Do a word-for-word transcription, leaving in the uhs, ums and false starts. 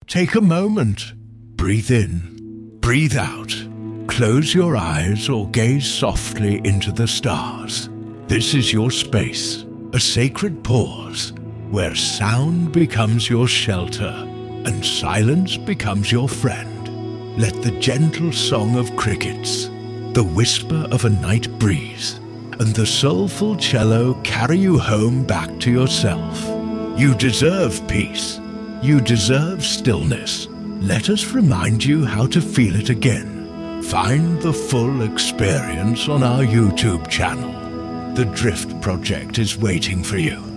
Take a moment. Breathe in, breathe out. Close your eyes or gaze softly into the stars. This is your space, a sacred pause, where sound becomes your shelter and silence becomes your friend. Let the gentle song of crickets, the whisper of a night breeze, and the soulful cello carry you home back to yourself. You deserve peace. You deserve stillness. Let us remind you how to feel it again. Find the full experience on our YouTube channel. The Drift Project is waiting for you.